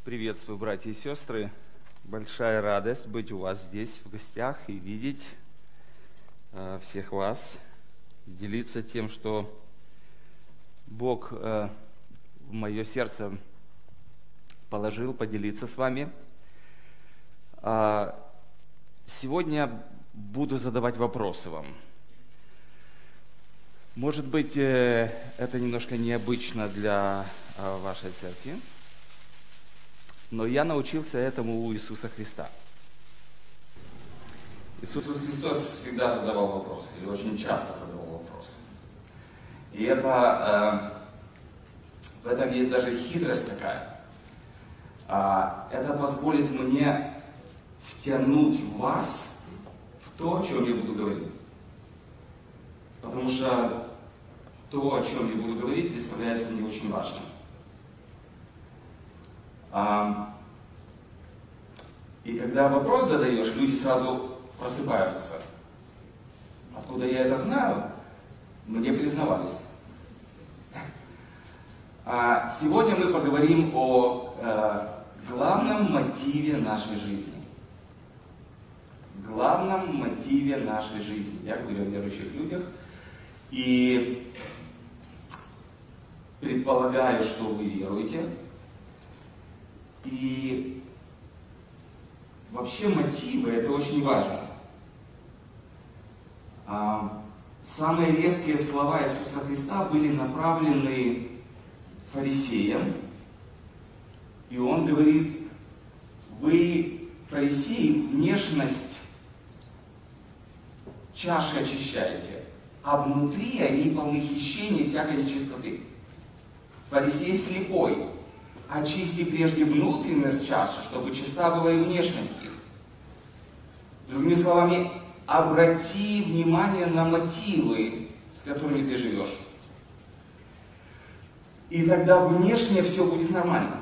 Приветствую, братья и сестры. Большая радость быть у вас здесь в гостях и видеть всех вас, делиться тем, что Бог в мое сердце положил, поделиться с вами. Сегодня буду задавать вопросы вам. Может быть, это немножко необычно для вашей церкви, но я научился этому у Иисуса Христа. Иисус Христос всегда задавал вопросы, или очень часто задавал вопросы. И в этом есть даже хитрость такая. Это позволит мне втянуть вас в то, о чем я буду говорить. Потому что то, о чем я буду говорить, представляется мне очень важным. И когда вопрос задаешь, люди сразу просыпаются. Откуда я это знаю? Мне признавались. Сегодня мы поговорим о главном мотиве нашей жизни. Главном мотиве нашей жизни. Я говорю о верующих людях. И предполагаю, что вы веруете. И вообще мотивы – это очень важно. Самые резкие слова Иисуса Христа были направлены фарисеям. И Он говорит: вы, фарисеи, внешность чаши очищаете, а внутри они полны хищения и всякой нечистоты. Фарисей слепой. Очисти прежде внутренность чаши, чтобы чиста была и внешность их. Другими словами, обрати внимание на мотивы, с которыми ты живешь. И тогда внешне все будет нормально.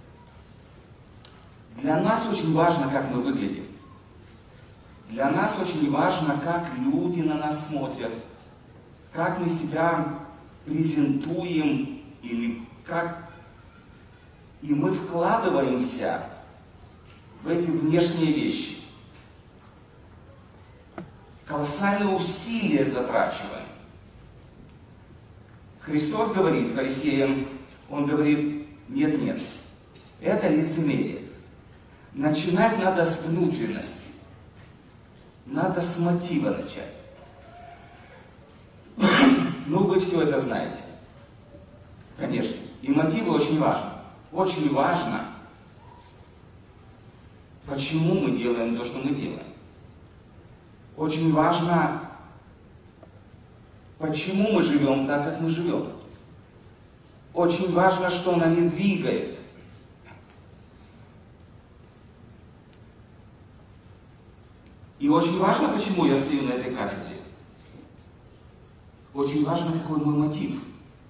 Для нас очень важно, как мы выглядим. Для нас очень важно, как люди на нас смотрят, как мы себя презентуем, или как... И мы вкладываемся в эти внешние вещи. Колоссальные усилия затрачиваем. Христос говорит фарисеям, Он говорит: нет, это лицемерие. Начинать надо с внутренности. Надо с мотива начать. Ну, вы все это знаете. Конечно. И мотивы очень важны. Очень важно, почему мы делаем то, что мы делаем. Очень важно, почему мы живем так, как мы живем. Очень важно, что нами двигает. И очень важно, почему я стою на этой кафедре. Очень важно, какой мой мотив.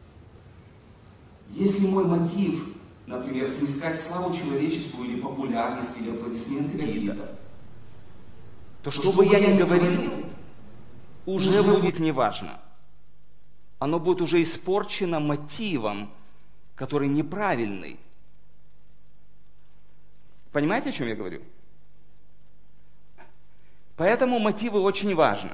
Если мой мотив, например, снискать славу человеческую, или популярность, или аплодисменты какие-то, то что бы я ни говорил, уже будет неважно. Оно будет уже испорчено мотивом, который неправильный. Понимаете, о чем я говорю? Поэтому мотивы очень важны.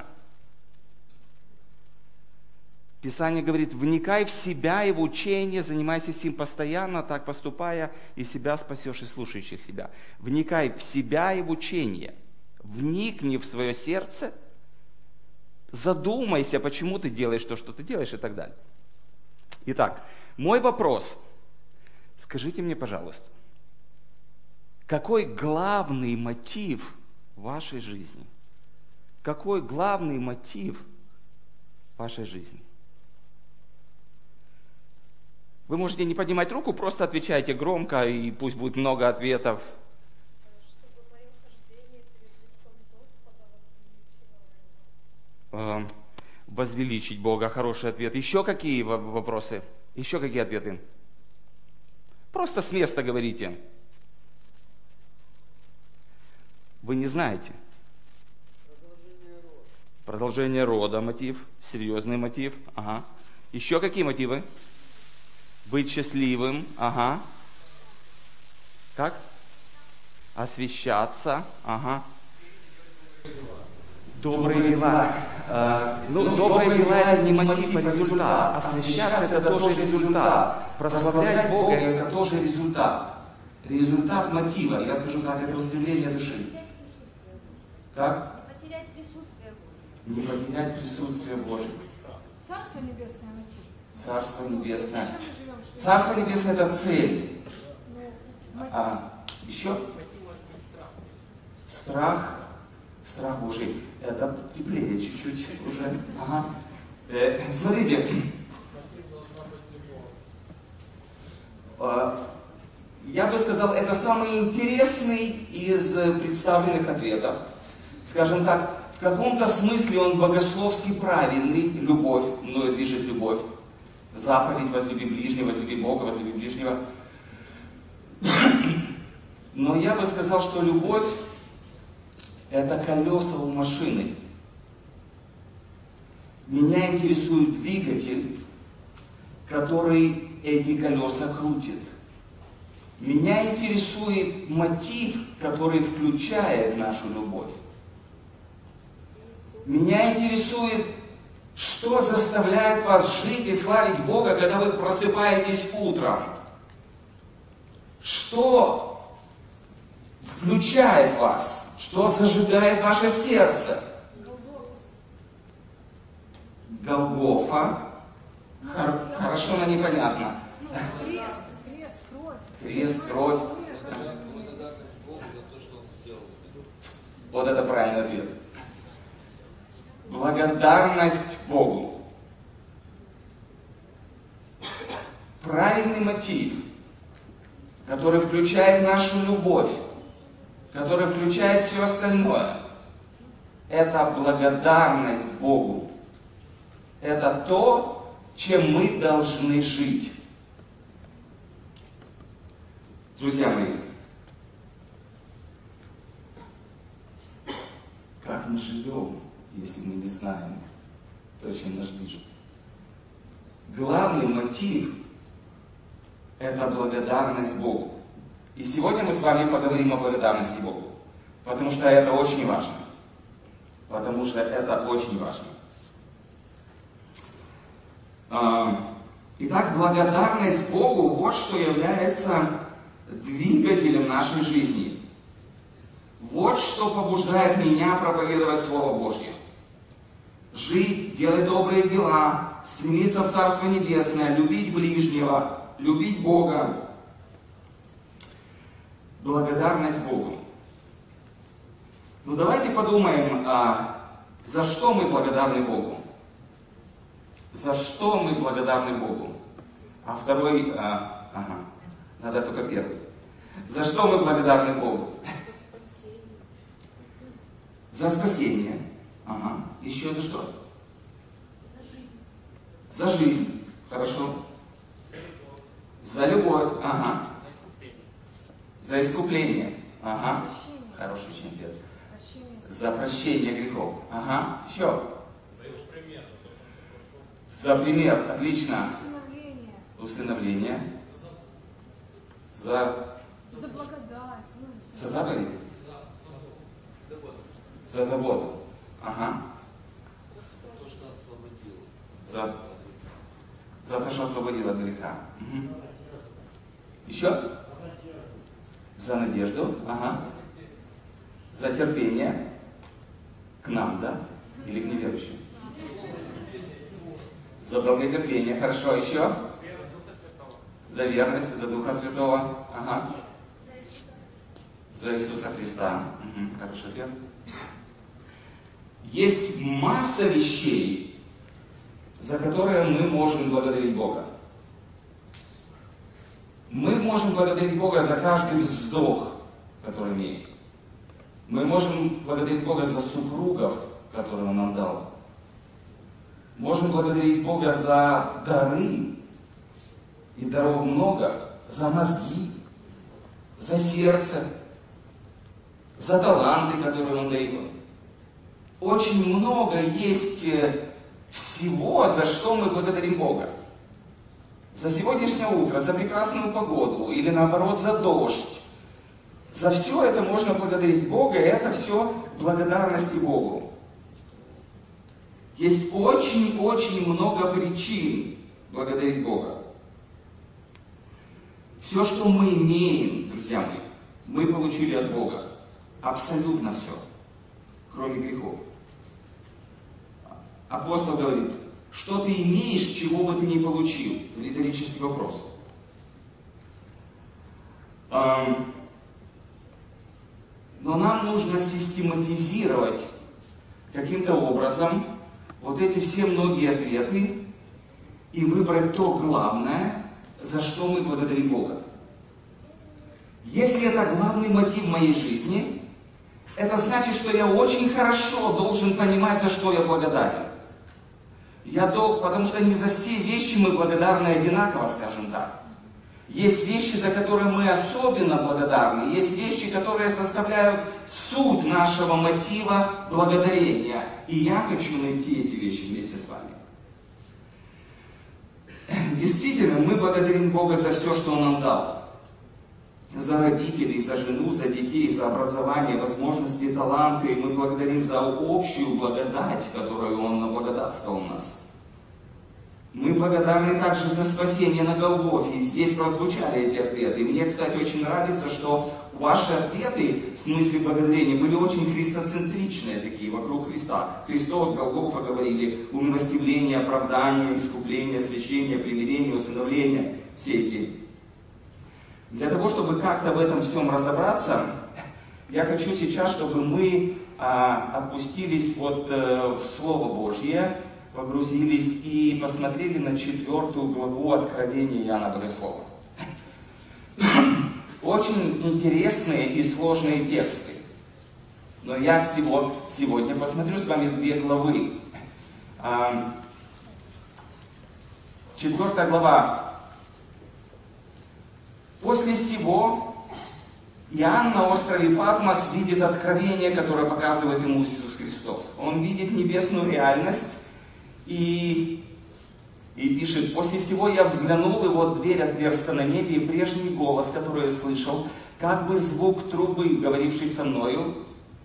Писание говорит: вникай в себя и в учение, занимайся сим постоянно, так поступая, и себя спасешь, и слушающих себя. Вникай в себя и в учение. Вникни в свое сердце, задумайся, почему ты делаешь то, что ты делаешь, и так далее. Итак, мой вопрос. Скажите мне, пожалуйста, какой главный мотив вашей жизни? Какой главный мотив вашей жизни? Вы можете не поднимать руку, просто отвечайте громко, и пусть будет много ответов. Чтобы мое хождение перед лицом Господа Возвеличить Бога. Хороший ответ. Еще какие вопросы? Еще какие ответы? Просто с места говорите. Вы не знаете. Продолжение рода мотив. Серьезный мотив. Ага. Еще какие мотивы? Быть счастливым. Ага. Как? Освещаться. Ага. Добрые дела. Добрые дела это не мотив, а результат. Освещаться это тоже результат. Прославлять Бога это тоже результат. Результат мотива, я скажу так, это устремление души. Как? Потерять присутствие Божье. Не потерять присутствие Божье. Царство небесное мотив. Царство небесное. Зачем мы живем? Что Царство небесное это цель. мотив. Еще? Страх. Страх Божий. Это теплее чуть-чуть уже. Ага. Смотрите. Я бы сказал, это самый интересный из представленных ответов. Скажем так, в каком-то смысле он богословски правильный. Любовь, мною движет любовь. Заповедь возлюби ближнего, возлюби Бога, возлюби ближнего. Но я бы сказал, что любовь это колеса у машины. Меня интересует двигатель, который эти колеса крутит. Меня интересует мотив, который включает нашу любовь. Меня интересует, что заставляет вас жить и славить Бога, когда вы просыпаетесь утром. Что включает вас? Что зажигает ваше сердце? Голгофа. Хорошо, но непонятно. Крест, кровь. Крест, кровь. Вот это правильный ответ. Благодарность Богу. Правильный мотив, который включает нашу любовь, который включает все остальное. Это благодарность Богу. Это то, чем мы должны жить. Друзья мои, как мы живем, если мы не знаем то, чем нас движет? Главный мотив – это благодарность Богу. И сегодня мы с вами поговорим о благодарности Богу. Потому что это очень важно. Потому что это очень важно. Итак, благодарность Богу – вот что является двигателем нашей жизни. Вот что побуждает меня проповедовать Слово Божье. Жить, делать добрые дела, стремиться в Царство Небесное, любить ближнего, любить Бога. Благодарность Богу. Ну давайте подумаем, за что мы благодарны Богу. За что мы благодарны Богу? А второй, надо только первый. За что мы благодарны Богу? За спасение. Ага. Еще за что? За жизнь. Хорошо. За любовь. Ага. За искупление. Ага. Хороший очень ответ. За прощение грехов. Ага. Еще. За пример. Отлично. Усыновление. За благодать. За заповедь. За заботу. Ага. За то, что освободил от греха. Угу. Еще? За надежду. Ага. За терпение. К нам, да? Или к неверующим? За долготерпение. Хорошо. Еще? За верность, за Духа Святого. Ага. За Иисуса Христа. Угу. Хороший ответ. Есть масса вещей, за которые мы можем благодарить Бога. Мы можем благодарить Бога за каждый вздох, который имеем. Мы можем благодарить Бога за супругов, которые Он нам дал. Можем благодарить Бога за дары, и даров много, за мозги, за сердце, за таланты, которые Он дает. Очень много есть всего, за что мы благодарим Бога. За сегодняшнее утро, за прекрасную погоду, или наоборот за дождь, За все это можно благодарить Бога, и это все благодарности Богу. Есть очень-очень много причин благодарить Бога. Все, что мы имеем, друзья мои, мы получили от Бога. Абсолютно все, кроме грехов. Апостол говорит, что ты имеешь, чего бы ты ни получил? Риторический вопрос. Но нам нужно систематизировать каким-то образом вот эти все многие ответы и выбрать то главное, за что мы благодарим Бога. Если это главный мотив моей жизни, это значит, что я очень хорошо должен понимать, за что я благодарен. Потому что не за все вещи мы благодарны одинаково, скажем так. Есть вещи, за которые мы особенно благодарны. Есть вещи, которые составляют суть нашего мотива благодарения. И я хочу найти эти вещи вместе с вами. Действительно, мы благодарим Бога за все, что Он нам дал. За родителей, за жену, за детей, за образование, возможности, таланты. Мы благодарим за общую благодать, которую Он наблагодатствовал нас. Мы благодарны также за спасение на Голгофе. И здесь прозвучали эти ответы. И мне, кстати, очень нравится, что ваши ответы, в смысле благодарения, были очень христоцентричные такие, вокруг Христа. Христос, Голгофа говорили, умилостивление, оправдание, искупление, освящение, примирение, усыновление. Все эти. Для того, чтобы как-то в этом всем разобраться, я хочу сейчас, чтобы мы опустились в Слово Божье, погрузились и посмотрели на 4 главу Откровения Иоанна Богослова. Очень интересные и сложные тексты. Но я сегодня посмотрю с вами 2 главы. 4 глава. После сего Иоанн на острове Патмос видит откровение, которое показывает ему Иисус Христос. Он видит небесную реальность и пишет: «После всего я взглянул, и вот дверь отверста на небе, и прежний голос, который я слышал, как бы звук трубы, говоривший со мною,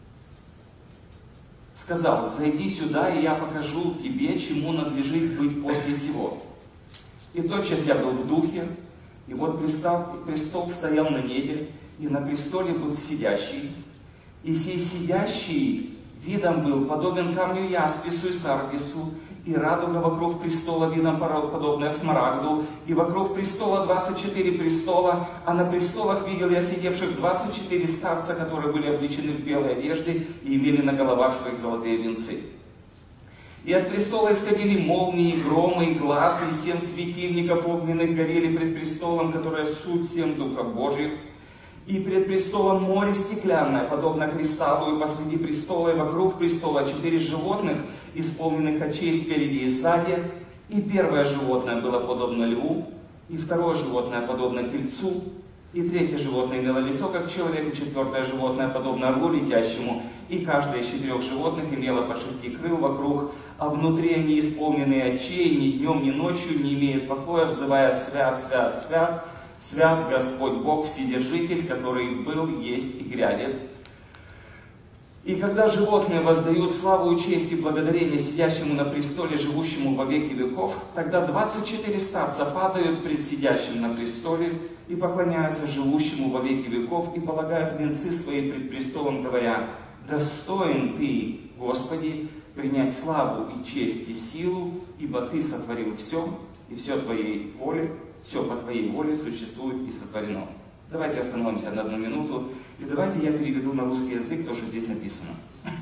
сказал: зайди сюда, и я покажу тебе, чему надлежит быть после всего. И тотчас я был в духе, и вот престол стоял на небе, и на престоле был сидящий, и сей сидящий видом был подобен камню яспису и саргису, и радуга вокруг престола видом подобная смарагду, и вокруг престола 24 престола, а на престолах видел я сидевших 24 старца, которые были облечены в белые одежды и имели на головах своих золотые венцы. И от престола исходили молнии, громы и глазы, и 7 светильников огненных горели пред престолом, которое суть 7 духов Божьих. И пред престолом море стеклянное, подобно кристаллу, и посреди престола и вокруг престола 4 животных, исполненных очей спереди и сзади. И первое животное было подобно льву, и второе животное подобно тельцу, и третье животное имело лицо, как человек, и четвертое животное подобно орлу летящему, и каждое из 4 животных имело по 6 крыл вокруг, а внутри они исполненные очей, ни днем, ни ночью не имеют покоя, взывая: свят, свят, свят, свят Господь Бог Вседержитель, который был, есть и грядет. И когда животные воздают славу и честь и благодарение сидящему на престоле, живущему во веки веков, тогда 24 старца падают пред сидящим на престоле и поклоняются живущему во веки веков и полагают венцы свои пред престолом, говоря: достоин Ты, Господи, принять славу и честь и силу, ибо Ты сотворил все, и все Твоей воле, все по Твоей воле существует и сотворено». Давайте остановимся на 1 минуту, и давайте я переведу на русский язык то, что здесь написано.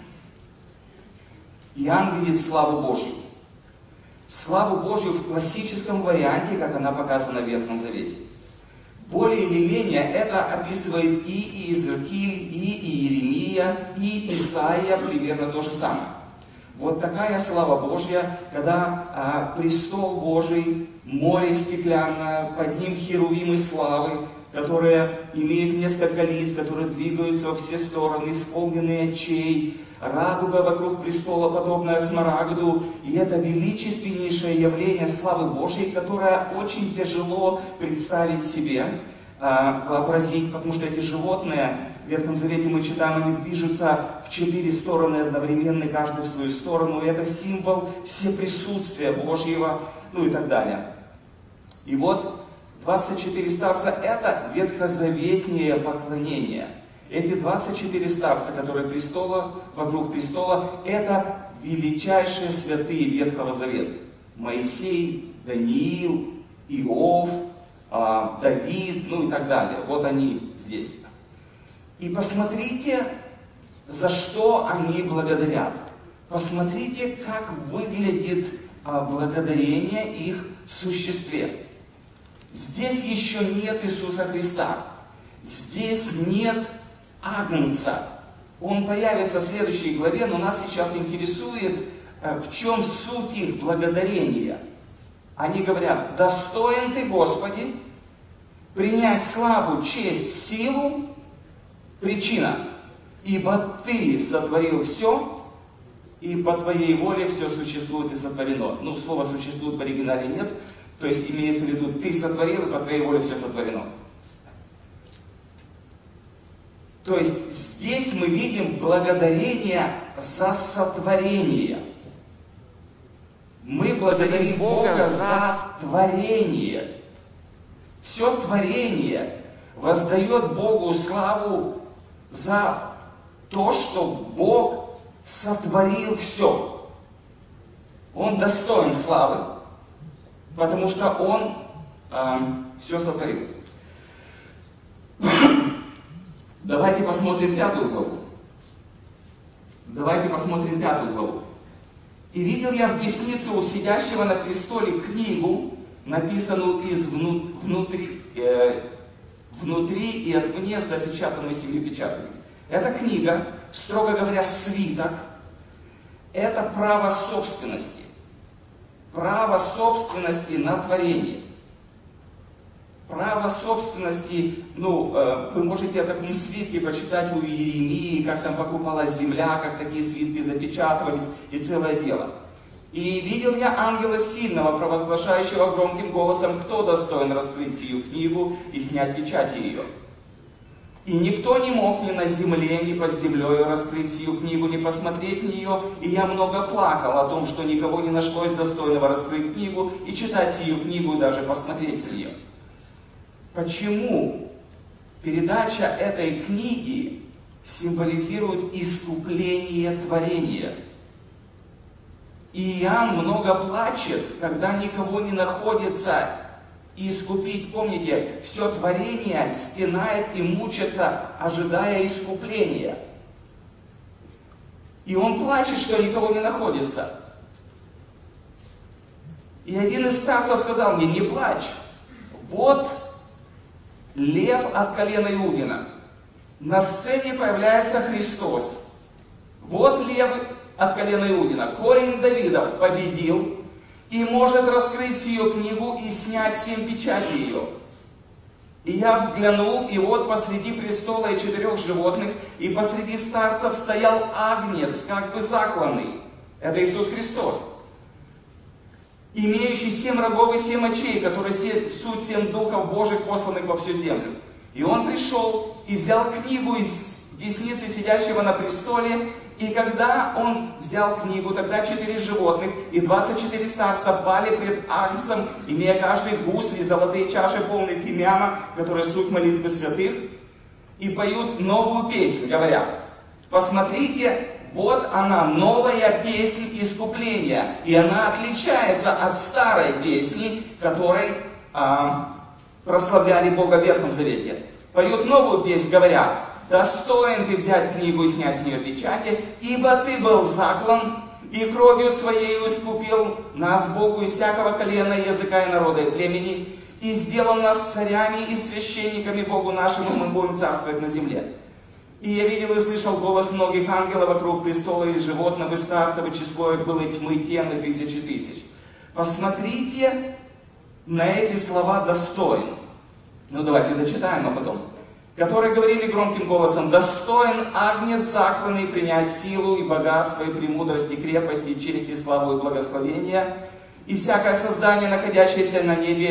Иоанн видит славу Божью. Славу Божью в классическом варианте, как она показана в Ветхом Завете. Более или менее это описывает и Иезекииль, и Иеремия, и Исаия, примерно то же самое. Вот такая слава Божья, когда престол Божий, море стеклянное, под ним херувимы славы, которые имеют несколько лиц, которые двигаются во все стороны, исполненные очей, радуга вокруг престола, подобная смарагду. И это величественнейшее явление славы Божьей, которое очень тяжело представить себе. вообразить, потому что эти животные, в Ветхом Завете мы читаем, они движутся в 4 стороны одновременно, каждый в свою сторону, и это символ всеприсутствия Божьего, ну и так далее. И вот 24 старца — это ветхозаветнее поклонение. Эти 24 старца, которые вокруг престола, это величайшие святые Ветхого Завета. Моисей, Даниил, Иов, Давид, ну и так далее. Вот они здесь. И посмотрите, за что они благодарят. Посмотрите, как выглядит благодарение их в существе. Здесь еще нет Иисуса Христа. Здесь нет Агнца. Он появится в следующей главе, но нас сейчас интересует, в чем суть их благодарения. Они говорят: достоин Ты, Господи, принять славу, честь, силу. Причина: ибо Ты сотворил все, и по Твоей воле все существует и сотворено. Ну, слова «существует» в оригинале нет, то есть имеется в виду: Ты сотворил, и по Твоей воле все сотворено. То есть здесь мы видим благодарение за сотворение. Мы благодарим Бога за творение. Все творение воздает Богу славу за то, что Бог сотворил все. Он достоин славы, потому что Он все сотворил. Давайте посмотрим 5 главу. Давайте посмотрим 5 главу. «И видел я в деснице у сидящего на престоле книгу, написанную внутри и отвне, запечатанную 7 печатями». Эта книга, строго говоря, свиток, это право собственности. Право собственности на творение. Право собственности, вы можете о таком свитке почитать у Иеремии, как там покупалась земля, как такие свитки запечатывались, и целое дело. «И видел я ангела сильного, провозглашающего громким голосом: кто достоин раскрыть сию книгу и снять печати ее? И никто не мог ни на земле, ни под землей раскрыть сию книгу, ни посмотреть в нее. И я много плакал о том, что никого не нашлось достойного раскрыть книгу и читать сию книгу, и даже посмотреть в нее». Почему передача этой книги символизирует искупление творения? И Иоанн много плачет, когда никого не находится искупить. Помните, все творение стенает и мучается, ожидая искупления. И он плачет, что никого не находится. И один из старцев сказал мне: не плачь, вот лев от колена Иудина. На сцене появляется Христос. Вот лев от колена Иудина, корень Давидов, победил и может раскрыть ее книгу и снять 7 печатей ее. И я взглянул, и вот посреди престола и 4 животных, и посреди старцев стоял агнец, как бы закланный. Это Иисус Христос, имеющий 7 рогов и 7 очей, которые суть 7 духов Божьих, посланных во всю землю. И он пришел и взял книгу из десницы сидящего на престоле, и когда он взял книгу, тогда 4 животных и 24 старца пали пред агнцем, имея каждый гусли, золотые чаши, полные фимиама, которые суть молитвы святых, и поют новую песнь, говоря: посмотрите, вот она, новая песнь искупления, и она отличается от старой песни, которой прославляли Бога в Ветхом Завете. Поют новую песнь, говоря: достоин Ты взять книгу и снять с нее печати, ибо Ты был заклан, и кровью Своей искупил нас Богу из всякого колена, языка и народа и племени, и сделал нас царями и священниками Богу нашему, мы будем царствовать на земле. И я видел и слышал голос многих ангелов вокруг престола и животных, и старцев, и число их было тьмы тем и тысячи тысяч. Посмотрите на эти слова «достоин». Давайте дочитаем, а потом. Которые говорили громким голосом: достоин агнец закланный принять силу и богатство, и премудрость, и крепость, и честь, и славу, и благословение, и всякое создание, находящееся на небе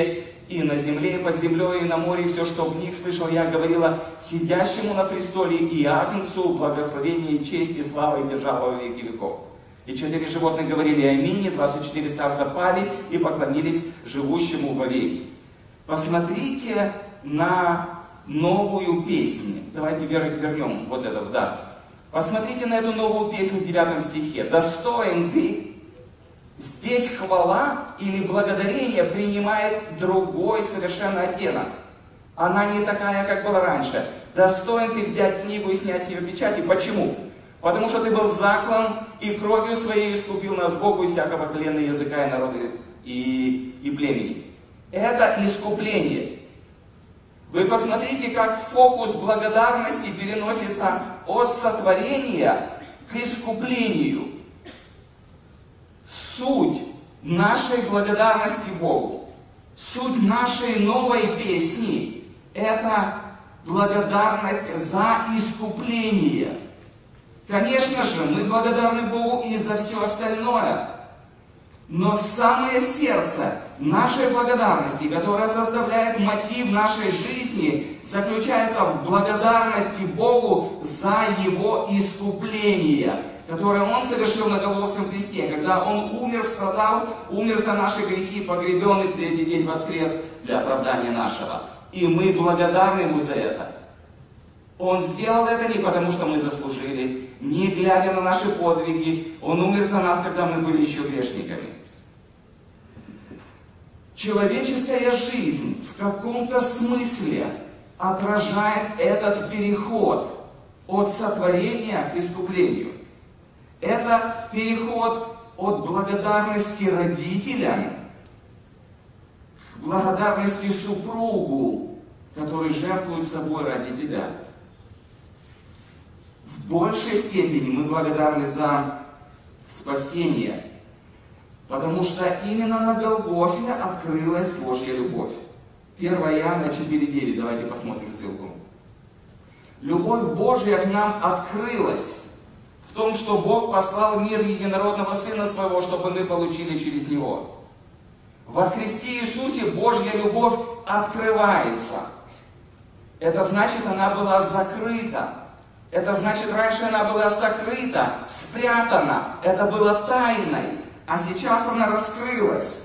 и на земле, и под землей, и на море, и все, что в них слышал я, говорила сидящему на престоле и Агнцу благословение, и честь, и слава, и держава во веки веков. И 4 животных говорили аминь, и 24 старца пали и поклонились живущему вовеки. Посмотрите на новую песню. Давайте вернем вот это, да. Посмотрите на эту новую песню в 9 стихе. «Достоин ты». Здесь хвала или благодарение принимает другой совершенно оттенок. Она не такая, как была раньше. Достоин ты взять книгу и снять с нее печати. Почему? Потому что ты был заклан и кровью своей искупил нас Богу из всякого колена, языка и народа и племени. Это искупление. Вы посмотрите, как фокус благодарности переносится от сотворения к искуплению. Суть нашей благодарности Богу, суть нашей новой песни – это благодарность за искупление. Конечно же, мы благодарны Богу и за все остальное. Но самое сердце нашей благодарности, которое составляет мотив нашей жизни, заключается в благодарности Богу за Его искупление, которое Он совершил на Голгофском кресте, когда Он умер, страдал, умер за наши грехи, погребен и в 3-й день воскрес для оправдания нашего. И мы благодарны Ему за это. Он сделал это не потому, что мы заслужили, не глядя на наши подвиги. Он умер за нас, когда мы были еще грешниками. Человеческая жизнь в каком-то смысле отражает этот переход от сотворения к искуплению. Это переход от благодарности родителям к благодарности супругу, который жертвует собой ради тебя. В большей степени мы благодарны за спасение, потому что именно на Голгофе открылась Божья любовь. 1 Иоанна 4:9, давайте посмотрим ссылку. Любовь Божья к нам открылась в том, что Бог послал в мир единородного Сына Своего, чтобы мы получили через Него. Во Христе Иисусе Божья любовь открывается. Это значит, она была закрыта. Это значит, раньше она была сокрыта, спрятана. Это было тайной. А сейчас она раскрылась.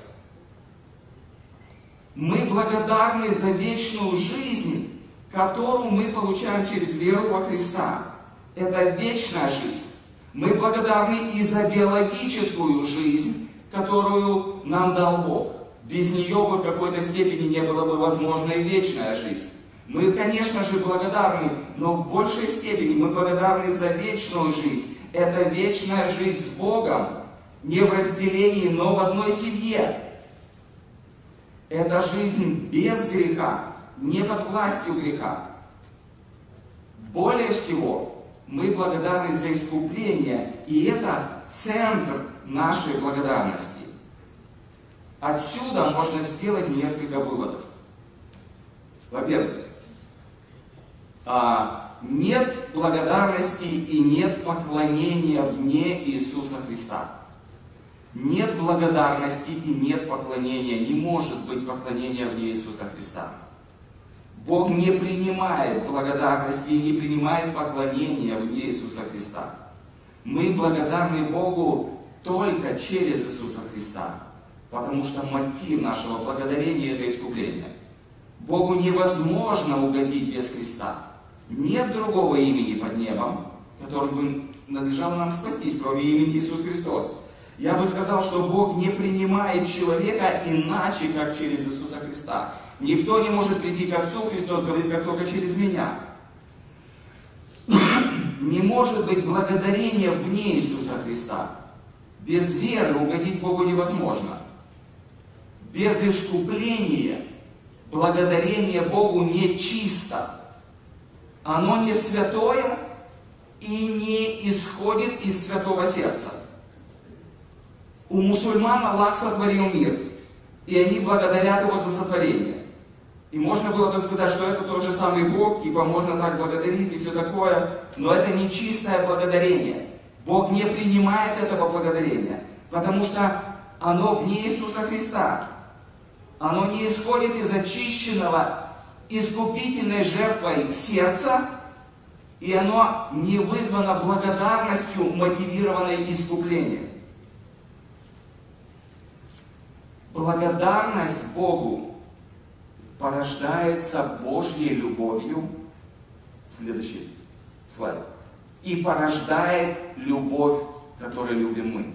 Мы благодарны за вечную жизнь, которую мы получаем через веру во Христа. Это вечная жизнь. Мы благодарны и за биологическую жизнь, которую нам дал Бог. Без нее бы в какой-то степени не было бы возможна и вечная жизнь. Мы, конечно же, благодарны, но в большей степени мы благодарны за вечную жизнь. Это вечная жизнь с Богом, не в разделении, но в одной семье. Это жизнь без греха, не под властью греха. Более всего, мы благодарны за искупление, и это центр нашей благодарности. Отсюда можно сделать несколько выводов. Во-первых, нет благодарности и нет поклонения вне Иисуса Христа. Нет благодарности и нет поклонения. Не может быть поклонения вне Иисуса Христа. Бог не принимает благодарности и не принимает поклонения вне Иисуса Христа. Мы благодарны Богу только через Иисуса Христа, потому что мотив нашего благодарения – это искупление. Богу невозможно угодить без Христа. Нет другого имени под небом, которым бы надлежало нам спастись, кроме имени Иисус Христос. Я бы сказал, что Бог не принимает человека иначе, как через Иисуса Христа. Никто не может прийти к Отцу, Христос говорит, как только через меня. Не может быть благодарения вне Иисуса Христа. Без веры угодить Богу невозможно. Без искупления благодарение Богу не чисто. Оно не святое и не исходит из святого сердца. У мусульман Аллах сотворил мир, и они благодарят Его за сотворение. И можно было бы сказать, что это тот же самый Бог, типа можно так благодарить и все такое, но это не чистое благодарение. Бог не принимает этого благодарения, потому что оно вне Иисуса Христа. оно не исходит из очищенного искупительной жертвой сердца, и оно не вызвано благодарностью, мотивированной искуплением. Благодарность Богу порождается Божьей любовью. Следующий слайд. И порождает любовь, которую любим мы.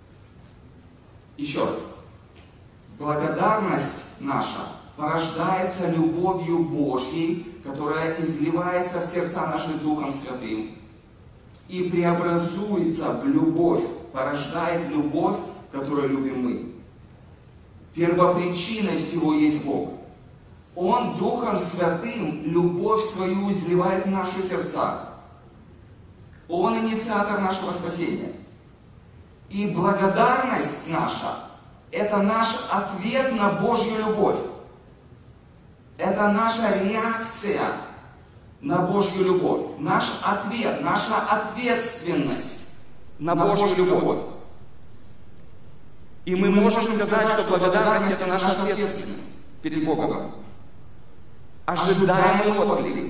Еще раз. Благодарность наша порождается любовью Божьей, которая изливается в сердца наши Духом Святым и преобразуется в любовь, порождает любовь, которую любим мы. Первопричиной всего есть Бог. Он Духом Святым любовь свою изливает в наши сердца. Он инициатор нашего спасения. И благодарность наша – это наш ответ на Божью любовь. Это наша реакция на Божью любовь. Наш ответ, наша ответственность на Божью любовь. И мы можем сказать, что благодарность – это наша ответственность перед Богом. Ожидаемый отклик.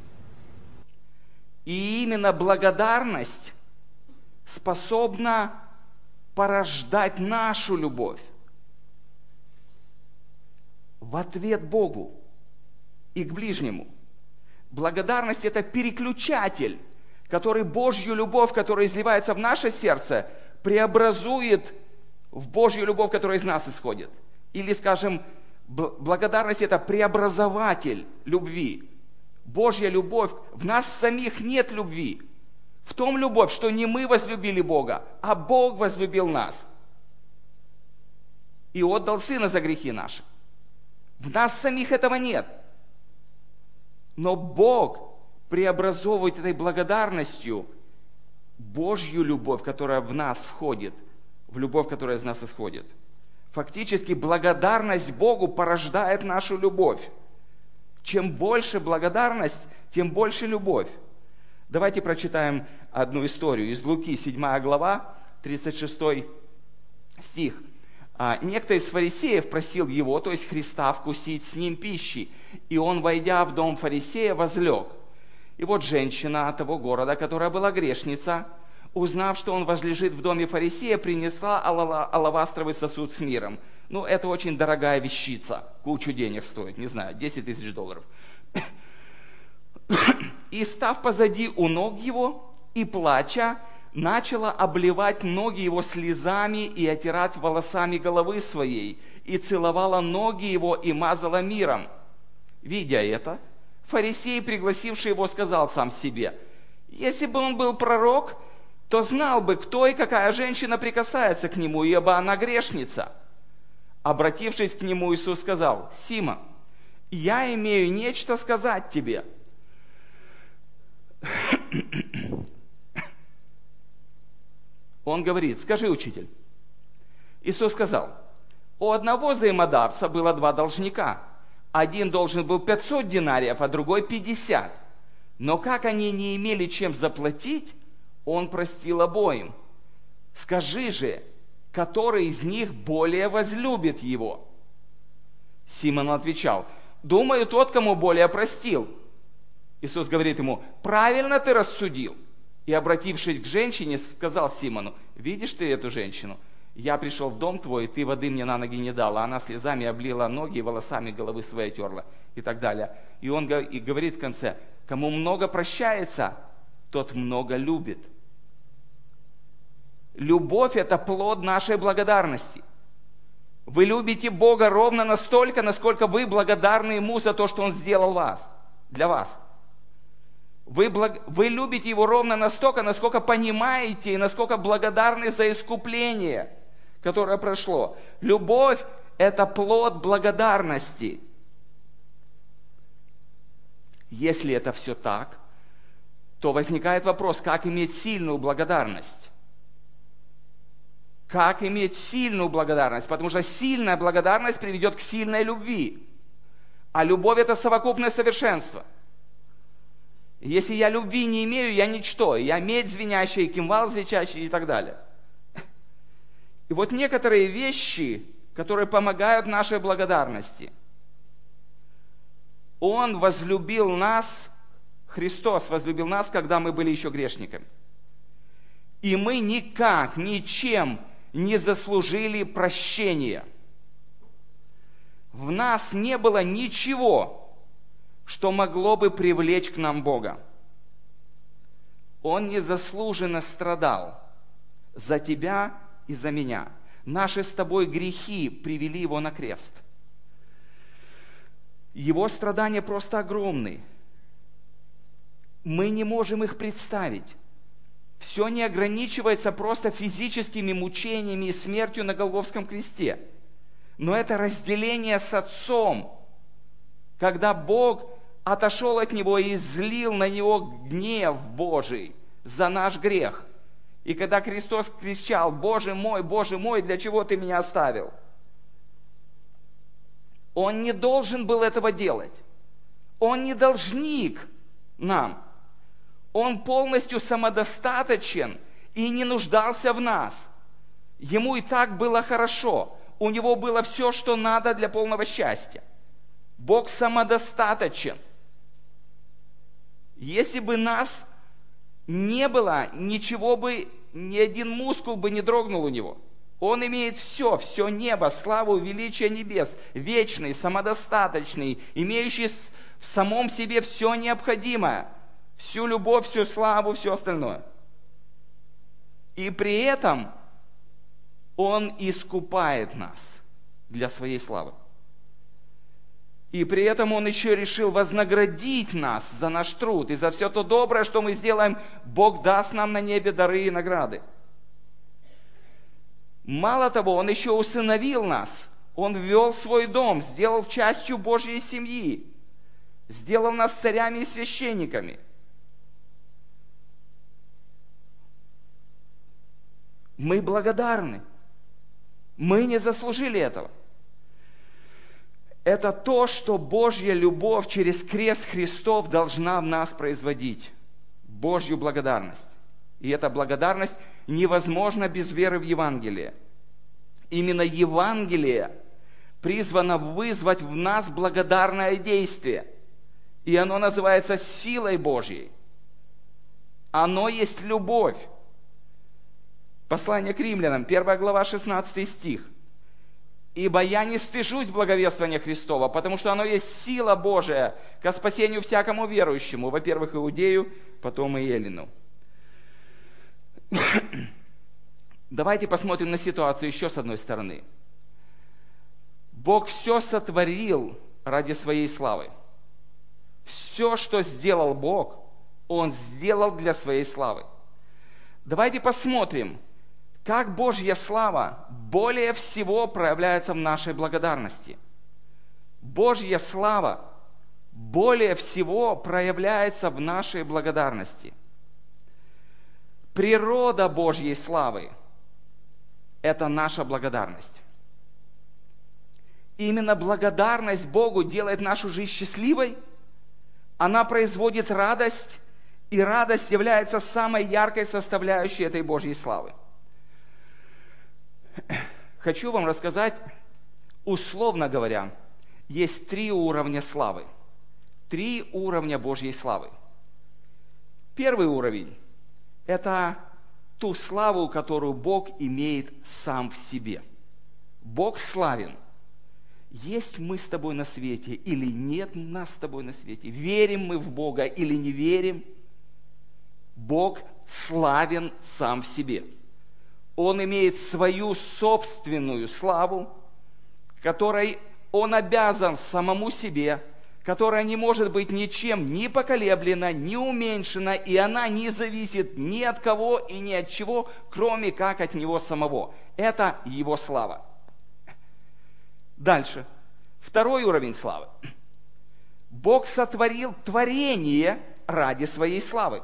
И именно благодарность способна порождать нашу любовь в ответ Богу и к ближнему. Благодарность – это переключатель, который Божью любовь, которая изливается в наше сердце, преобразует в Божью любовь, которая из нас исходит. Или, скажем, благодарность – это преобразователь любви. Божья любовь, в нас самих нет любви. В том любовь, что не мы возлюбили Бога, а Бог возлюбил нас. И отдал Сына за грехи наши. В нас самих этого нет. Но Бог преобразовывает этой благодарностью Божью любовь, которая в нас входит, в любовь, которая из нас исходит. Фактически благодарность Богу порождает нашу любовь. Чем больше благодарность, тем больше любовь. Давайте прочитаем одну историю из Луки, 7 глава, 36 стих. Некто из фарисеев просил его, то есть Христа, вкусить с ним пищи, и он, войдя в дом фарисея, возлег. И вот женщина того города, которая была грешница, узнав, что он возлежит в доме фарисея, принесла алавастровый сосуд с миром. Ну, это очень дорогая вещица, кучу денег стоит, не знаю, $10 тысяч. И, став позади у ног его и плача, начала обливать ноги его слезами и отирать волосами головы своей, и целовала ноги его и мазала миром. Видя это, фарисей, пригласивший его, сказал сам себе: если бы он был пророк, то знал бы, кто и какая женщина прикасается к нему, ибо она грешница. Обратившись к нему, Иисус сказал: Сима, я имею нечто сказать тебе. Он говорит: скажи, учитель. Иисус сказал: у одного взаимодавца было 2 должника. Один должен был 500 динариев, а другой 50. Но как они не имели чем заплатить, он простил обоим. Скажи же, который из них более возлюбит его? Симон отвечал: думаю, тот, кому более простил. Иисус говорит ему: правильно ты рассудил. И, обратившись к женщине, сказал Симону: видишь ты эту женщину? Я пришел в дом твой, ты воды мне на ноги не дал, а она слезами облила ноги и волосами головы своей терла. И так далее. И он говорит в конце: кому много прощается, тот много любит. Любовь – это плод нашей благодарности. Вы любите Бога ровно настолько, насколько вы благодарны Ему за то, что Он сделал для вас. Вы любите Его ровно настолько, насколько понимаете и насколько благодарны за искупление, которое прошло. Любовь – это плод благодарности. Если это все так, то возникает вопрос, как иметь сильную благодарность. Как иметь сильную благодарность? Потому что сильная благодарность приведет к сильной любви. А любовь – это совокупное совершенство. Если я любви не имею, я ничто. Я медь звенящая, кимвал звучащий и так далее. И вот некоторые вещи которые помогают нашей благодарности. Он возлюбил нас, Христос возлюбил нас, когда мы были еще грешниками. И мы никак, ничем не заслужили прощения. В нас не было ничего, что могло бы привлечь к нам Бога. Он незаслуженно страдал за тебя и за меня. Наши с тобой грехи привели его на крест. Его страдания просто огромны. Мы не можем их представить. Все не ограничивается просто физическими мучениями и смертью на Голгофском кресте. Но это разделение с Отцом, когда Бог отошел от Него и излил на Него гнев Божий за наш грех. И когда Христос кричал: Боже мой, для чего Ты меня оставил? Он не должен был этого делать. Он не должник нам. Он полностью самодостаточен и не нуждался в нас. Ему и так было хорошо. У него было все, что надо для полного счастья. Бог самодостаточен. Если бы нас не было, ничего бы, ни один мускул бы не дрогнул у него. Он имеет все небо, славу, величие небес, вечный, самодостаточный, имеющий в самом себе все необходимое, всю любовь, всю славу, все остальное. И при этом Он искупает нас для своей славы. И при этом Он еще решил вознаградить нас за наш труд и за все то доброе, что мы сделаем. Бог даст нам на небе дары и награды. Мало того, Он еще усыновил нас. Он ввел в свой дом, сделал частью Божьей семьи, сделал нас царями и священниками. Мы благодарны. Мы не заслужили этого. Это то, что Божья любовь через крест Христов должна в нас производить. Божью благодарность. И эта благодарность невозможна без веры в Евангелие. Именно Евангелие призвано вызвать в нас благодарное действие. И оно называется силой Божьей. Оно есть любовь. Послание к Римлянам, 1 глава, 16 стих. «Ибо я не стыжусь благовествования Христова, потому что оно есть сила Божия ко спасению всякому верующему, во-первых, иудею, потом и эллину». Давайте посмотрим на ситуацию еще с одной стороны. Бог все сотворил ради своей славы. Все, что сделал Бог, Он сделал для своей славы. Давайте посмотрим, как Божья слава более всего проявляется в нашей благодарности. Божья слава более всего проявляется в нашей благодарности. Природа Божьей славы – это наша благодарность. Именно благодарность Богу делает нашу жизнь счастливой. Она производит радость, и радость является самой яркой составляющей этой Божьей славы. Хочу вам рассказать, условно говоря, есть 3 уровня славы. 3 уровня Божьей славы. Первый уровень – это ту славу, которую Бог имеет сам в себе. Бог славен. Есть мы с тобой на свете или нет нас с тобой на свете? Верим мы в Бога или не верим? Бог славен сам в себе. Он имеет свою собственную славу, которой Он обязан самому себе, которая не может быть ничем ни поколеблена, ни уменьшена, и она не зависит ни от кого и ни от чего, кроме как от Него самого. Это Его слава. Дальше. Второй уровень славы. Бог сотворил творение ради своей славы.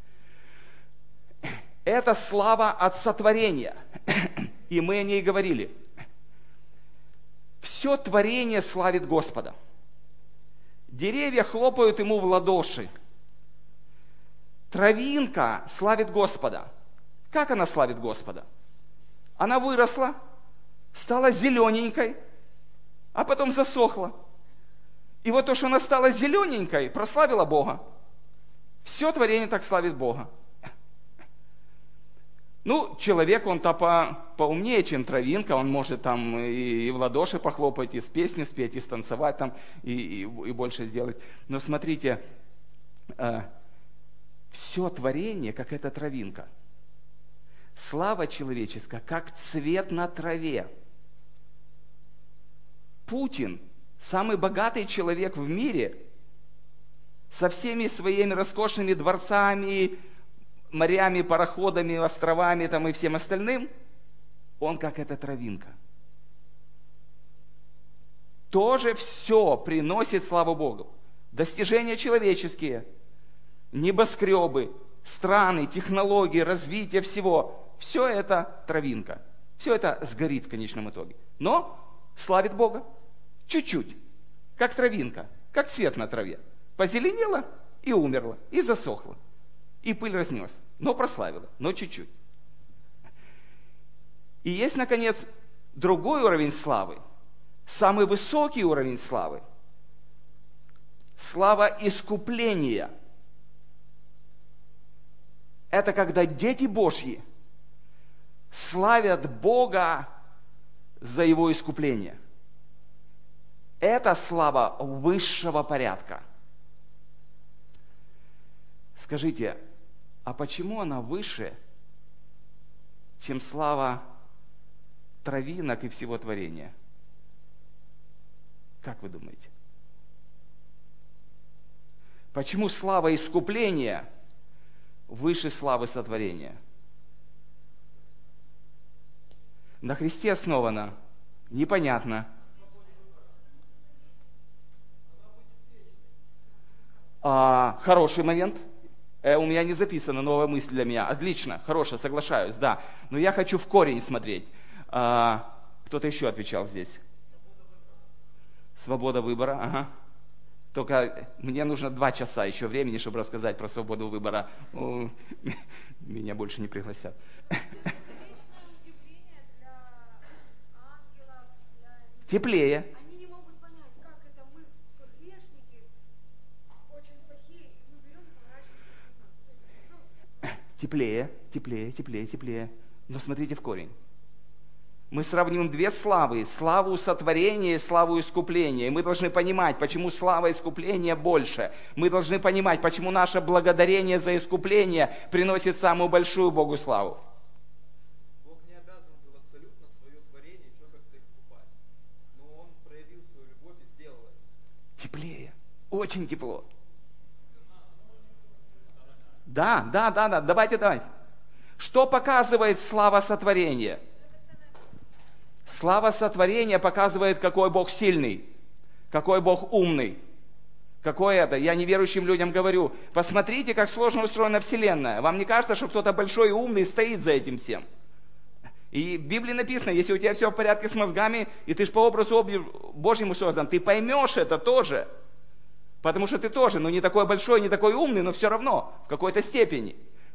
Это слава от сотворения. И мы о ней говорили. Все творение славит Господа. Деревья хлопают Ему в ладоши. Травинка славит Господа. Как она славит Господа? Она выросла, стала зелененькой, а потом засохла. И вот то, что она стала зелененькой, прославила Бога. Все творение так славит Бога. Ну, человек, он-то поумнее, чем травинка, он может там и в ладоши похлопать, и с песню спеть, и станцевать там, и больше сделать. Но смотрите, все творение, как эта травинка. Слава человеческая, как цвет на траве. Путин, самый богатый человек в мире, со всеми своими роскошными дворцами, морями, пароходами, островами там, и всем остальным, он как эта травинка. Тоже все приносит славу Богу. Достижения человеческие, небоскребы, страны, технологии, развитие всего. Все это травинка. Все это сгорит в конечном итоге. Но славит Бога. Чуть-чуть. Как травинка. Как цвет на траве. Позеленела и умерла. И засохла. И пыль разнес. Но прославила. Но чуть-чуть. И есть, наконец, другой уровень славы. Самый высокий уровень славы. Слава искупления. Это когда дети Божьи славят Бога за Его искупление. Это слава высшего порядка. Скажите, а почему она выше, чем слава травинок и всего творения? Как вы думаете? Почему слава искупления выше славы сотворения? На Христе основано. Непонятно. Хороший момент. У меня не записана новая мысль для меня. Отлично, хорошая, соглашаюсь, да. Но я хочу в корень смотреть. Кто-то еще отвечал здесь. Свобода выбора, ага. Только мне нужно 2 часа еще времени, чтобы рассказать про свободу выбора. Меня больше не пригласят. Теплее. Они не могут понять, как это мы, как грешники, очень плохие, и мы берем и поворачиваемся. Теплее. Но смотрите в корень. Мы сравниваем 2 славы. Славу сотворения и славу искупления. И мы должны понимать, почему слава искупления больше. Мы должны понимать, почему наше благодарение за искупление приносит самую большую Богу славу. Бог не обязан был абсолютно свое творение еще как-то искупать. Но Он проявил свою любовь и сделал это. Теплее. Очень тепло. Да. Давайте. Что показывает слава сотворения? Слава сотворения показывает, какой Бог сильный, какой Бог умный. Какое это? Я неверующим людям говорю, посмотрите, как сложно устроена Вселенная. Вам не кажется, что кто-то большой и умный стоит за этим всем? И в Библии написано, если у тебя все в порядке с мозгами, и ты же по образу Божьему создан, ты поймешь это тоже. Потому что ты тоже, не такой большой, не такой умный, но все равно, в какой-то степени.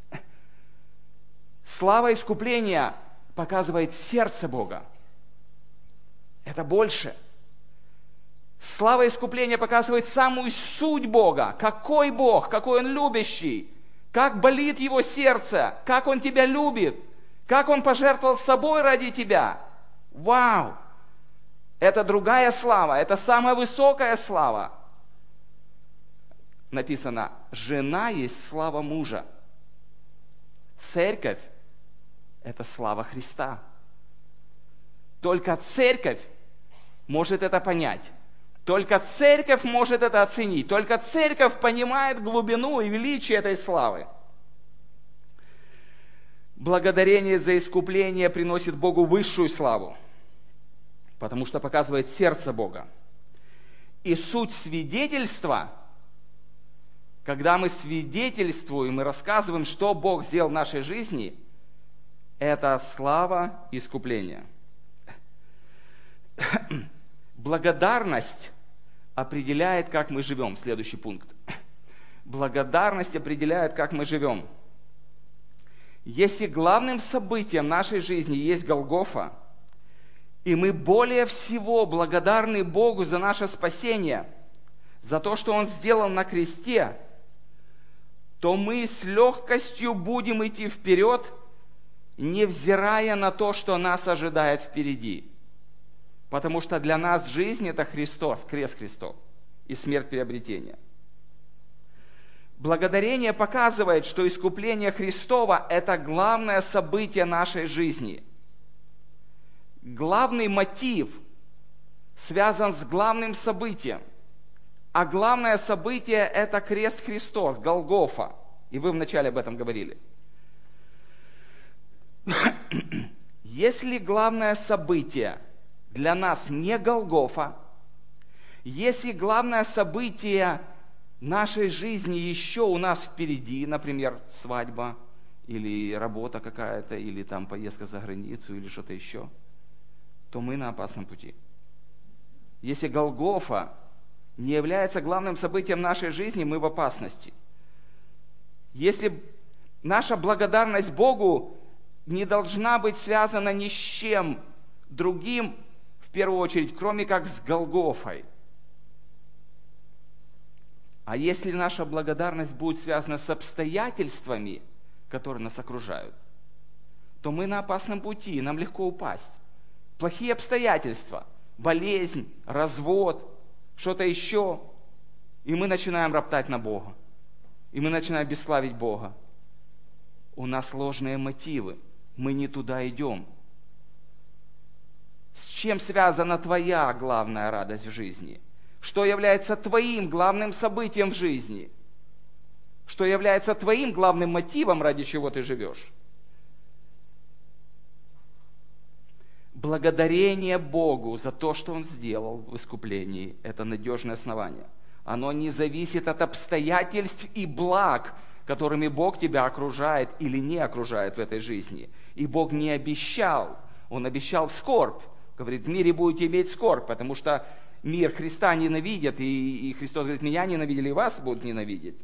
Слава искупления показывает сердце Бога. Это больше. Слава искупления показывает самую суть Бога. Какой Бог, какой Он любящий, как болит Его сердце, как Он тебя любит, как Он пожертвовал собой ради тебя. Вау! Это другая слава, это самая высокая слава. Написано, жена есть слава мужа. Церковь – это слава Христа. Только церковь может это понять. Только церковь может это оценить. Только церковь понимает глубину и величие этой славы. Благодарение за искупление приносит Богу высшую славу, потому что показывает сердце Бога. И суть свидетельства, когда мы свидетельствуем и рассказываем, что Бог сделал в нашей жизни, это слава искупления. Благодарность определяет, как мы живем. Следующий пункт. Благодарность определяет, как мы живем. Если главным событием нашей жизни есть Голгофа, и мы более всего благодарны Богу за наше спасение, за то, что Он сделал на кресте, то мы с легкостью будем идти вперед, невзирая на то, что нас ожидает впереди. Потому что для нас жизнь – это Христос, крест Христов и смерть приобретения. Благодарение показывает, что искупление Христова – это главное событие нашей жизни. Главный мотив связан с главным событием. А главное событие – это крест Христос, Голгофа. И вы вначале об этом говорили. Если главное событие для нас не Голгофа, если главное событие нашей жизни еще у нас впереди, например, свадьба, или работа какая-то, или там поездка за границу, или что-то еще, то мы на опасном пути. Если Голгофа не является главным событием нашей жизни, мы в опасности. Если наша благодарность Богу не должна быть связана ни с чем другим, в первую очередь, кроме как с Голгофой. А если наша благодарность будет связана с обстоятельствами, которые нас окружают, то мы на опасном пути, нам легко упасть. Плохие обстоятельства, болезнь, развод, что-то еще, и мы начинаем роптать на Бога. И мы начинаем бесславить Бога. У нас ложные мотивы. Мы не туда идем. С чем связана твоя главная радость в жизни? Что является твоим главным событием в жизни? Что является твоим главным мотивом, ради чего ты живешь? Благодарение Богу за то, что Он сделал в искуплении, это надежное основание. Оно не зависит от обстоятельств и благ, которыми Бог тебя окружает или не окружает в этой жизни. И Бог не обещал, Он обещал скорбь. Говорит, в мире будете иметь скорбь, потому что мир Христа ненавидит, и Христос говорит, меня ненавидели, и вас будут ненавидеть.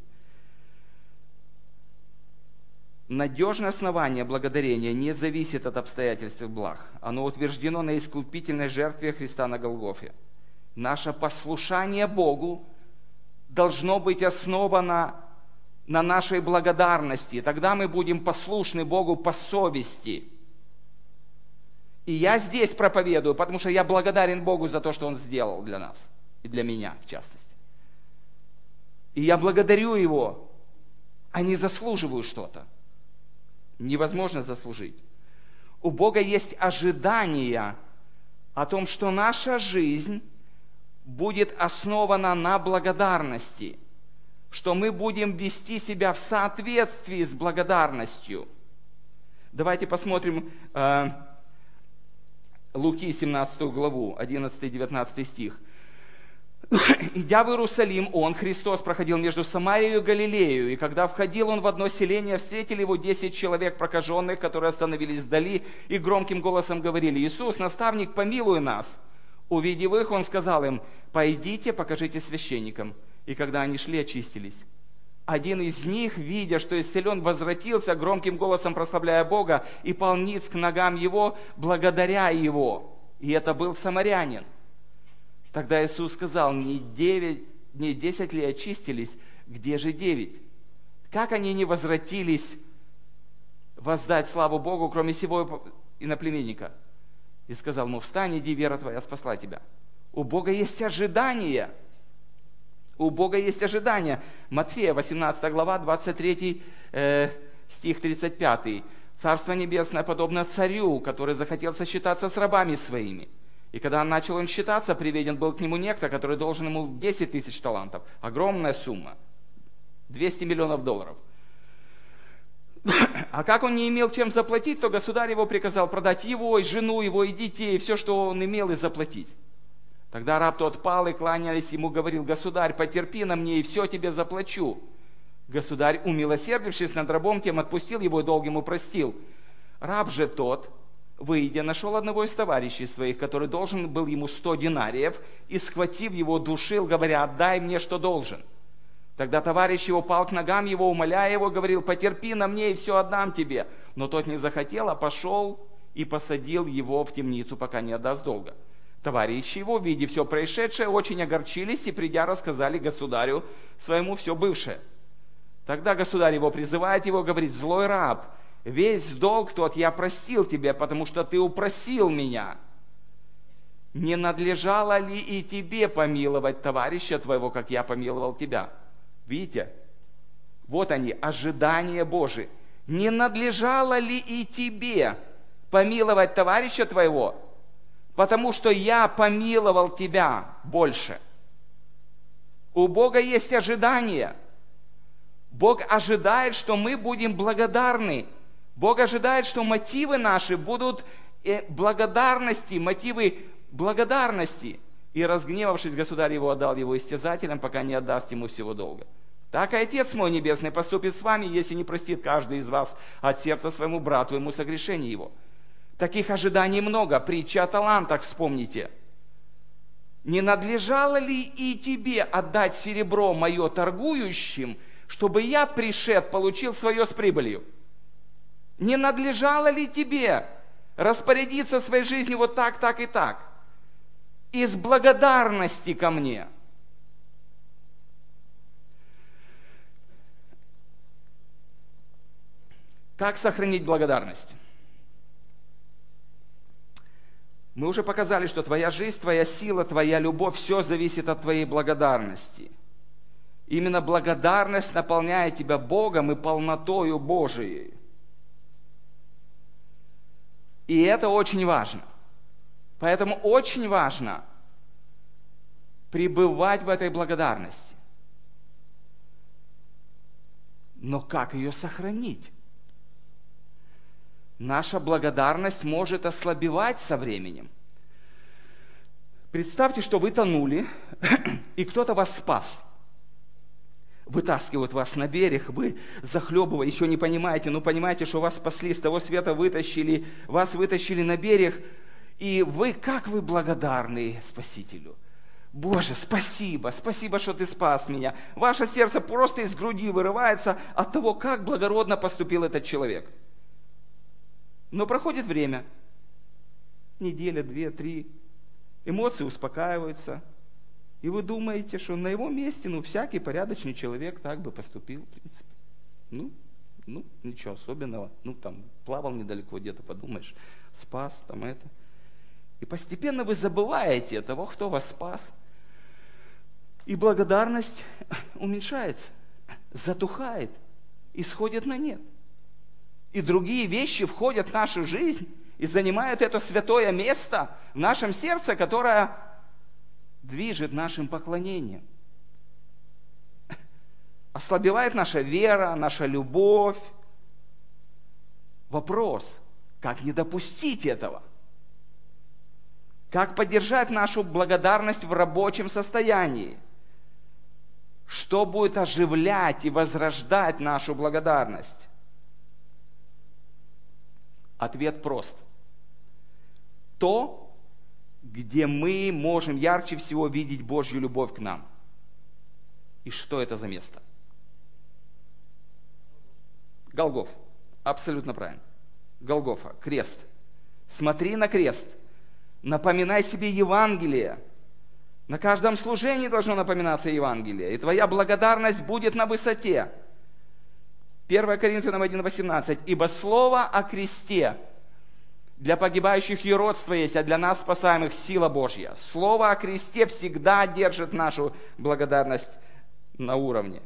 Надежное основание благодарения не зависит от обстоятельств и благ. Оно утверждено на искупительной жертве Христа на Голгофе. Наше послушание Богу должно быть основано на нашей благодарности. Тогда мы будем послушны Богу по совести. И я здесь проповедую, потому что я благодарен Богу за то, что Он сделал для нас. И для меня, в частности. И я благодарю Его, а не заслуживаю что-то. Невозможно заслужить. У Бога есть ожидание о том, что наша жизнь будет основана на благодарности, что мы будем вести себя в соответствии с благодарностью. Давайте посмотрим Луки 17 главу, 11-19 стих. «Идя в Иерусалим, Он, Христос, проходил между Самарией и Галилеей, и когда входил Он в одно селение, встретили Его 10 человек прокаженных, которые остановились вдали и громким голосом говорили: Иисус, наставник, помилуй нас. Увидев их, Он сказал им: пойдите, покажите священникам. И когда они шли, очистились. Один из них, видя, что исцелен, возвратился, громким голосом прославляя Бога, и пал ниц к ногам Его, благодаря Его. И это был самарянин. Тогда Иисус сказал: не 10 ли очистились, где же 9? Как они не возвратились воздать славу Богу, кроме сего иноплеменника? И сказал ему: встань, иди, вера твоя спасла тебя. У Бога есть ожидание. У Бога есть ожидание. Матфея, 18 глава, 23 стих 35. «Царство небесное подобно царю, который захотел сосчитаться с рабами своими. И когда начал он считаться, приведен был к нему некто, который должен ему 10 тысяч талантов». Огромная сумма. 200 миллионов долларов. А как он не имел чем заплатить, то государь его приказал продать его, и жену его, и детей, и все, что он имел, и заплатить. Тогда раб тот пал и, кланялись ему, говорил: государь, потерпи на мне, и все тебе заплачу. Государь, умилосердившись над рабом тем, отпустил его и долг ему простил. Раб же тот, выйдя, нашел одного из товарищей своих, который должен был ему 100 динариев, и, схватив его, душил, говоря: отдай мне, что должен. Тогда товарищ его пал к ногам его, умоляя его, говорил: потерпи на мне, и все отдам тебе. Но тот не захотел, а пошел и посадил его в темницу, пока не отдаст долга. Товарищи его, видя все происшедшее, очень огорчились и, придя, рассказали государю своему все бывшее. Тогда государь его призывает его, говорит: злой раб, весь долг тот я простил тебе, потому что ты упросил меня. Не надлежало ли и тебе помиловать товарища твоего, как я помиловал тебя? Видите? Вот они, ожидания Божии. Не надлежало ли и тебе помиловать товарища твоего, потому что я помиловал тебя больше? У Бога есть ожидания. Бог ожидает, что мы будем благодарны. Бог ожидает, что мотивы наши будут благодарности, мотивы благодарности. И, разгневавшись, государь его отдал его истязателям, пока не отдаст ему всего долга. Так и Отец мой Небесный поступит с вами, если не простит каждый из вас от сердца своему брату ему согрешение его. Таких ожиданий много. Притча о талантах вспомните. Не надлежало ли и тебе отдать серебро мое торгующим, чтобы я, пришед, получил свое с прибылью? Не надлежало ли тебе распорядиться своей жизнью вот так, так и так? Из благодарности ко мне. Как сохранить благодарность? Мы уже показали, что твоя жизнь, твоя сила, твоя любовь, все зависит от твоей благодарности. Именно благодарность наполняет тебя Богом и полнотою Божией. И это очень важно. Поэтому очень важно пребывать в этой благодарности. Но как ее сохранить? Наша благодарность может ослабевать со временем. Представьте, что вы тонули, и кто-то вас спас. Вытаскивают вас на берег, вы захлебывая, еще не понимаете, но понимаете, что вас спасли, с того света вытащили, вас вытащили на берег, и вы, как вы благодарны Спасителю. Боже, спасибо, спасибо, что ты спас меня. Ваше сердце просто из груди вырывается от того, как благородно поступил этот человек. Но проходит время, неделя, 2, 3, эмоции успокаиваются, и вы думаете, что на его месте, всякий порядочный человек так бы поступил, в принципе. Ничего особенного, плавал недалеко где-то, подумаешь, спас, это. И постепенно вы забываете того, кто вас спас, и благодарность уменьшается, затухает и сходит на нет. И другие вещи входят в нашу жизнь и занимают это святое место в нашем сердце, которое движет нашим поклонением. Ослабевает наша вера, наша любовь. Вопрос, как не допустить этого? Как поддержать нашу благодарность в рабочем состоянии? Что будет оживлять и возрождать нашу благодарность? Ответ прост. То, где мы можем ярче всего видеть Божью любовь к нам. И что это за место? Голгофа. Абсолютно правильно. Голгофа. Крест. Смотри на крест. Напоминай себе Евангелие. На каждом служении должно напоминаться Евангелие. И твоя благодарность будет на высоте. 1 Коринфянам 1:18. «Ибо слово о кресте для погибающих юродство есть, а для нас спасаемых сила Божья». Слово о кресте всегда держит нашу благодарность на уровне.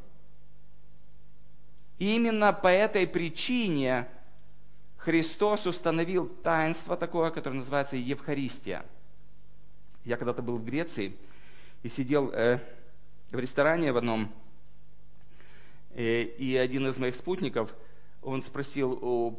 И именно по этой причине Христос установил таинство такое, которое называется Евхаристия. Я когда-то был в Греции и сидел в ресторане в одном, и один из моих спутников, он спросил у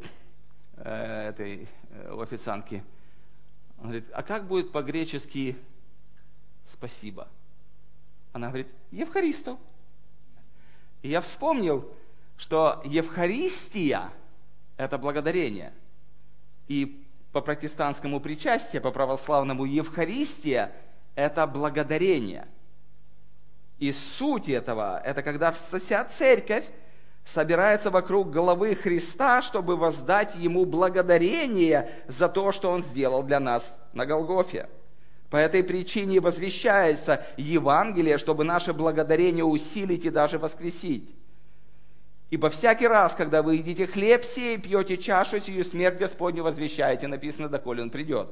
официантки, он говорит: а как будет по-гречески «спасибо»? Она говорит: «Евхаристо». И я вспомнил, что Евхаристия – это благодарение. И по протестантскому причастию, по православному Евхаристия – это благодарение. И суть этого – это когда вся церковь собирается вокруг головы Христа, чтобы воздать Ему благодарение за то, что Он сделал для нас на Голгофе. По этой причине возвещается Евангелие, чтобы наше благодарение усилить и даже воскресить. Ибо всякий раз, когда вы едите хлеб сей, пьете чашу сию, смерть Господню возвещаете, написано, доколе Он придет.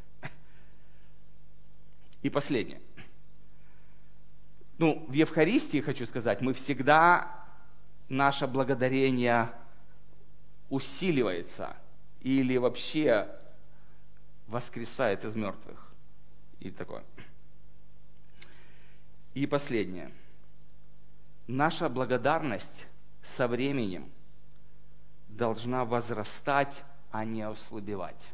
И последнее. В Евхаристии, хочу сказать, мы всегда, наше благодарение усиливается или вообще воскресает из мертвых. И такое. И последнее. Наша благодарность со временем должна возрастать, а не ослабевать.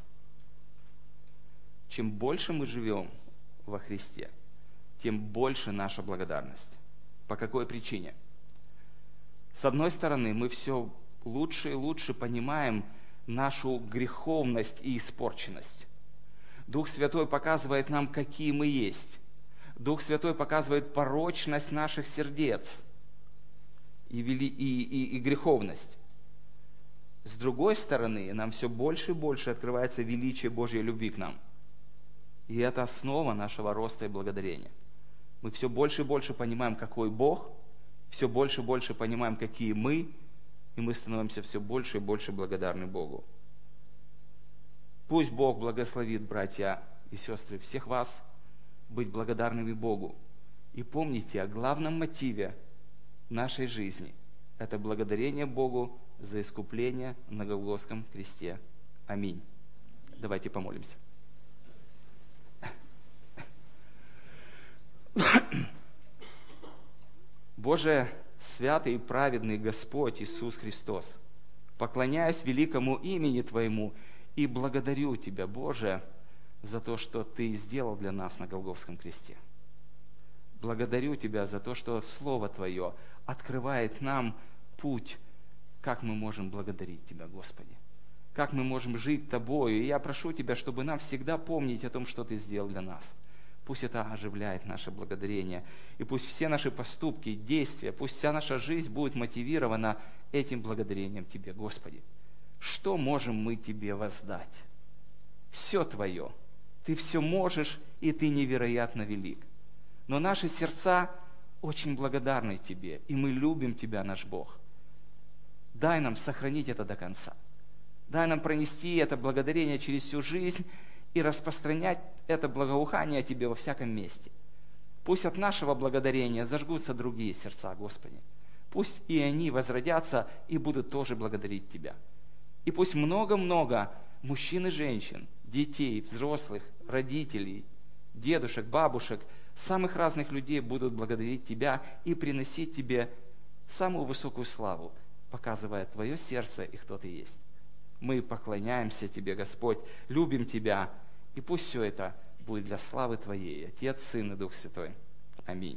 Чем больше мы живем во Христе, тем больше наша благодарность. По какой причине? С одной стороны, мы все лучше и лучше понимаем нашу греховность и испорченность. Дух Святой показывает нам, какие мы есть. Дух Святой показывает порочность наших сердец и греховность. С другой стороны, нам все больше и больше открывается величие Божьей любви к нам. И это основа нашего роста и благодарения. Мы все больше и больше понимаем, какой Бог, все больше и больше понимаем, какие мы, и мы становимся все больше и больше благодарны Богу. Пусть Бог благословит, братья и сестры, всех вас быть благодарными Богу. И помните о главном мотиве нашей жизни. Это благодарение Богу за искупление на Голгофском кресте. Аминь. Давайте помолимся. Боже, святый и праведный Господь Иисус Христос, поклоняюсь великому имени Твоему и благодарю Тебя, Боже, за то, что Ты сделал для нас на Голгофском кресте. Благодарю Тебя за то, что Слово Твое открывает нам путь, как мы можем благодарить Тебя, Господи. Как мы можем жить Тобою. И я прошу Тебя, чтобы нам всегда помнить о том, что Ты сделал для нас. Пусть это оживляет наше благодарение. И пусть все наши поступки, действия, пусть вся наша жизнь будет мотивирована этим благодарением Тебе, Господи. Что можем мы Тебе воздать? Все Твое. Ты все можешь, и Ты невероятно велик. Но наши сердца очень благодарны Тебе, и мы любим Тебя, наш Бог. Дай нам сохранить это до конца. Дай нам пронести это благодарение через всю жизнь и распространять это благоухание Тебе во всяком месте. Пусть от нашего благодарения зажгутся другие сердца, Господи. Пусть и они возродятся и будут тоже благодарить Тебя. И пусть много-много мужчин и женщин, детей, взрослых, родителей, дедушек, бабушек, самых разных людей будут благодарить Тебя и приносить Тебе самую высокую славу, показывая Твое сердце и кто Ты есть. Мы поклоняемся Тебе, Господь, любим Тебя, и пусть все это будет для славы Твоей, Отец, Сын и Дух Святой. Аминь.